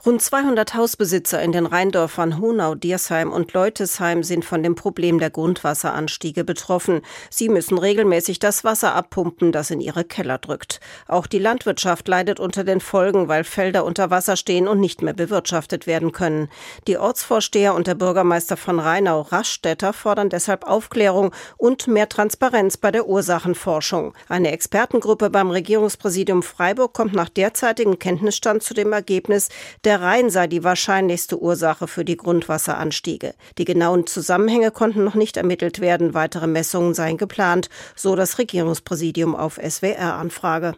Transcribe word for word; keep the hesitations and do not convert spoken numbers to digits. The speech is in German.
Rund zweihundert Hausbesitzer in den Rheindörfern Honau, Diersheim und Leutesheim sind von dem Problem der Grundwasseranstiege betroffen. Sie müssen regelmäßig das Wasser abpumpen, das in ihre Keller drückt. Auch die Landwirtschaft leidet unter den Folgen, weil Felder unter Wasser stehen und nicht mehr bewirtschaftet werden können. Die Ortsvorsteher und der Bürgermeister von Rheinau, Raschstetter, fordern deshalb Aufklärung und mehr Transparenz bei der Ursachenforschung. Eine Expertengruppe beim Regierungspräsidium Freiburg kommt nach derzeitigem Kenntnisstand zu dem Ergebnis, der Rhein sei die wahrscheinlichste Ursache für die Grundwasseranstiege. Die genauen Zusammenhänge konnten noch nicht ermittelt werden. Weitere Messungen seien geplant, so das Regierungspräsidium auf S W R-Anfrage.